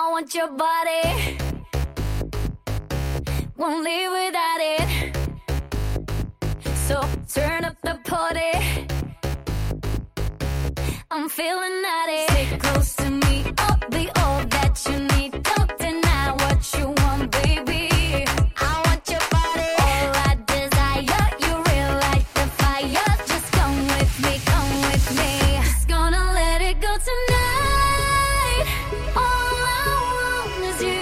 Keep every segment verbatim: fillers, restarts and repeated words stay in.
I want your body, won't live without it. So turn up the party, I'm feeling naughty. Stay close to me, I'll be all that you need. Don't deny what you want, baby. I want your body, all I desire. You real like the fire. Just come with me, come with me. Just gonna let it go tonight. All I want is you.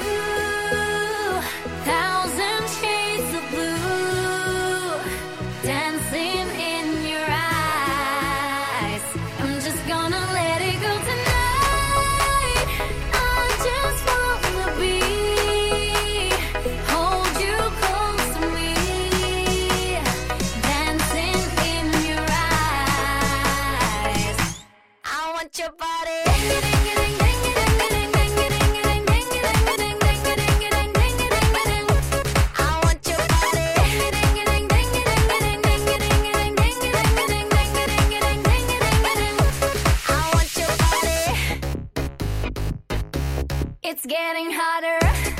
Thousand shades of blue dancing in your eyes. I'm just gonna let it go tonight. I just wanna be, hold you close to me, dancing in your eyes. I want your body. I want your body. I want your body. It's getting hotter.